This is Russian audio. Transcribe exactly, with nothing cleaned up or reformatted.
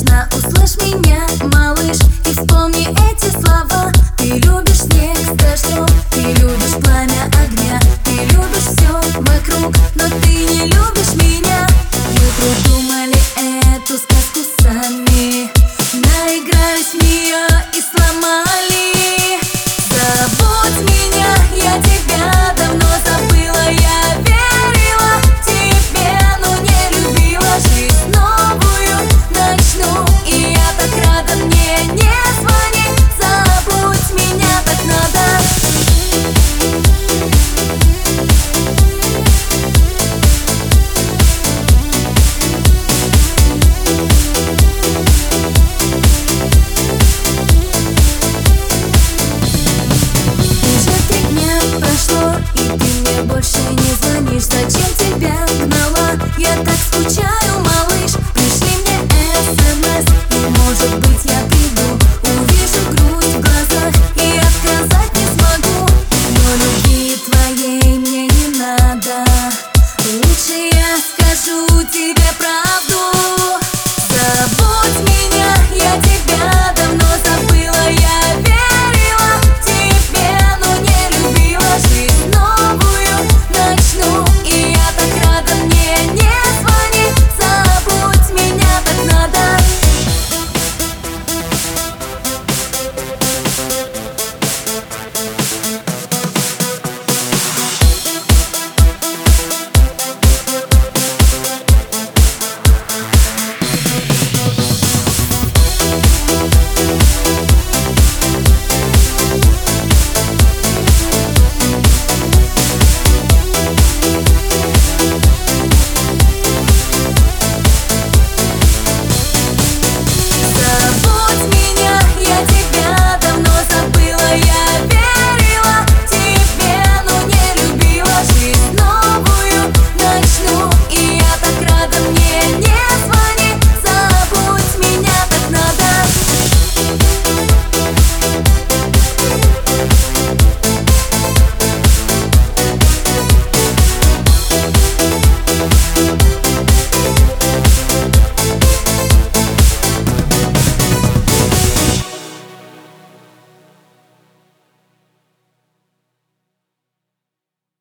Нежно услышь меня, малыш, и вспомни эти слова. Ты любишь снег с дождем, ты любишь пламя огня, ты любишь все вокруг, но ты не любишь меня. Мы придумали эту сказку сами, наигрались в нее и сломали. Забудь меня, я тебя давно забыла. Я верила тебе, но не любила. Жизнь новую начну, и я так рада. Мне не звони, забудь меня, так надо. И ты мне больше не звонишь. Зачем тебя гнала? Я так скучаю, малыш. Пришли мне смс, и может быть я приду. Увижу грусть в глазах и отказать не смогу. Но любви твоей мне не надо. Лучше я скажу тебе правду.